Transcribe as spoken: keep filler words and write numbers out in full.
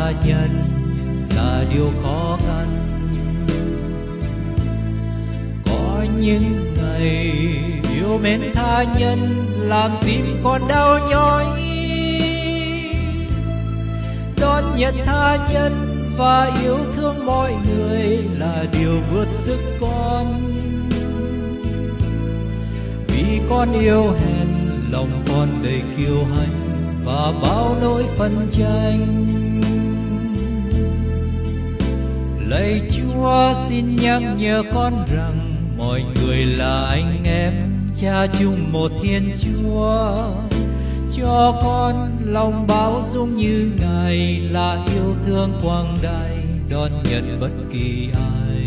tha nhân là điều khó khăn. Có những ngày yêu mến tha nhân làm tim con đau nhói, đón nhận tha nhân và yêu thương mọi người là điều vượt sức con. Vì con yêu hèn, lòng con đầy kiêu hãnh và bao nỗi phân tranh. Lạy Chúa xin nhắc nhở con rằng mọi người là anh em, cha chung một Thiên Chúa. Cho con lòng bao dung như Ngài là yêu thương quang đại, đón nhận bất kỳ ai.